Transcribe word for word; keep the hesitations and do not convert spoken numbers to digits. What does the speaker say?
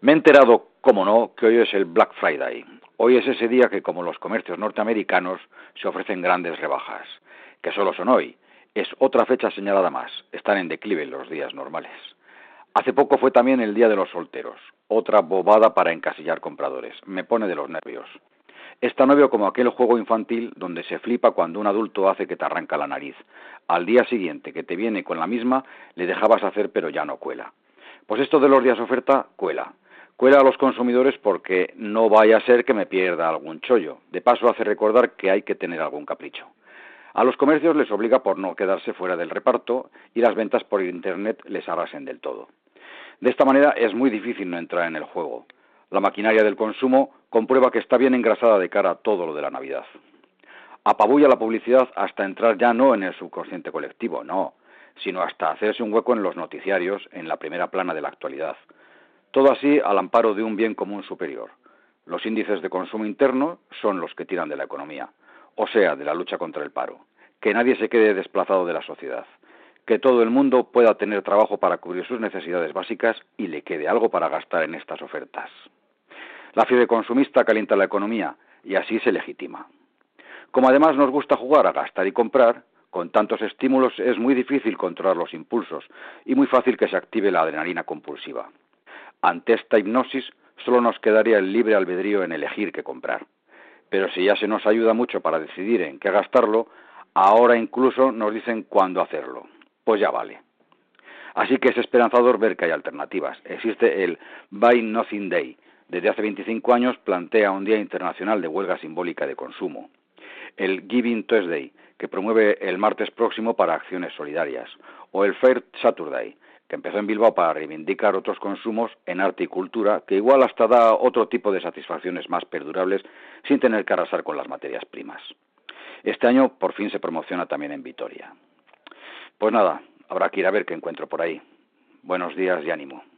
Me he enterado, como no, que hoy es el Black Friday. Hoy es ese día que, como los comercios norteamericanos, se ofrecen grandes rebajas. Que solo son hoy. Es otra fecha señalada más. Están en declive los días normales. Hace poco fue también el Día de los Solteros. Otra bobada para encasillar compradores. Me pone de los nervios. Es tan obvio como aquel juego infantil donde se flipa cuando un adulto hace que te arranca la nariz. Al día siguiente que te viene con la misma, le dejabas hacer pero ya no cuela. Pues esto de los días oferta, cuela. Cuela a los consumidores porque no vaya a ser que me pierda algún chollo. De paso hace recordar que hay que tener algún capricho. A los comercios les obliga por no quedarse fuera del reparto y las ventas por internet les arrasen del todo. De esta manera es muy difícil no entrar en el juego. La maquinaria del consumo comprueba que está bien engrasada de cara a todo lo de la Navidad. Apabulla la publicidad hasta entrar ya no en el subconsciente colectivo, no, sino hasta hacerse un hueco en los noticiarios en la primera plana de la actualidad. Todo así al amparo de un bien común superior. Los índices de consumo interno son los que tiran de la economía, o sea, de la lucha contra el paro. Que nadie se quede desplazado de la sociedad. Que todo el mundo pueda tener trabajo para cubrir sus necesidades básicas y le quede algo para gastar en estas ofertas. La fiebre consumista calienta la economía y así se legitima. Como además nos gusta jugar a gastar y comprar, con tantos estímulos es muy difícil controlar los impulsos y muy fácil que se active la adrenalina compulsiva. Ante esta hipnosis solo nos quedaría el libre albedrío en elegir qué comprar. Pero si ya se nos ayuda mucho para decidir en qué gastarlo, ahora incluso nos dicen cuándo hacerlo. Pues ya vale. Así que es esperanzador ver que hay alternativas. Existe el Buy Nothing Day. Desde hace veinticinco años plantea un Día Internacional de Huelga Simbólica de Consumo. El Giving Tuesday, que promueve el martes próximo para acciones solidarias. O el Fair Saturday, que empezó en Bilbao para reivindicar otros consumos en arte y cultura, que igual hasta da otro tipo de satisfacciones más perdurables sin tener que arrasar con las materias primas. Este año por fin se promociona también en Vitoria. Pues nada, habrá que ir a ver qué encuentro por ahí. Buenos días y ánimo.